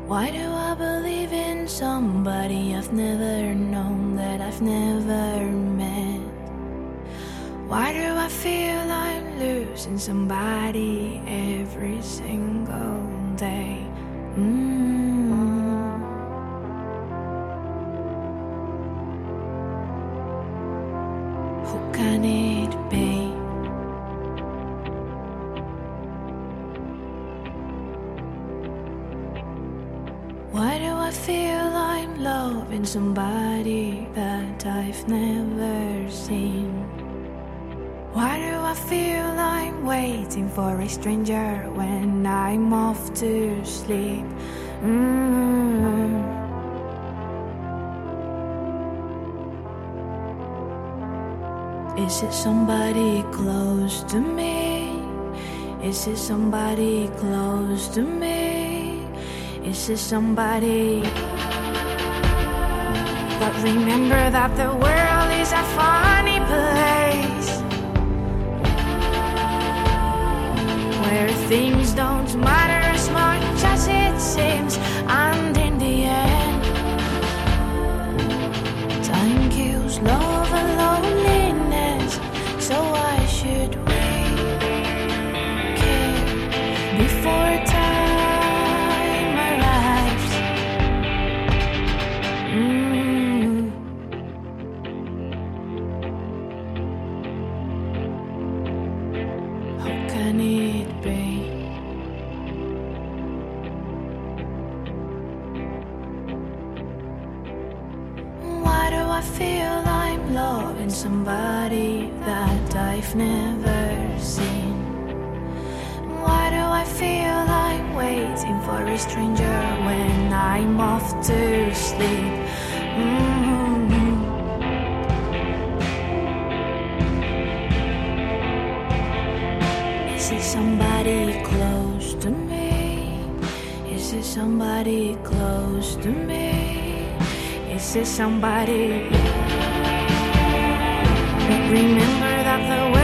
Why do I believe in somebody I've never known, that I've never met? Why do I feel I'm losing somebody every single day? Who can it be? Why do I feel I'm loving somebody that I've never seen? Why do I feel I'm waiting for a stranger when I'm off to sleep? Is it somebody close to me? Is it somebody close to me? Is it somebody? But remember that the world is a funny place, where things don't matter as much as it seems, and in the end, time kills love and loneliness. So why should we care before time arrives? How can it be? Why do I feel I'm loving somebody that I've never seen? Why do I feel I'm waiting for a stranger when I'm off to sleep? Is it somebody close to me? Is it somebody close to me? Is it somebody? But remember that the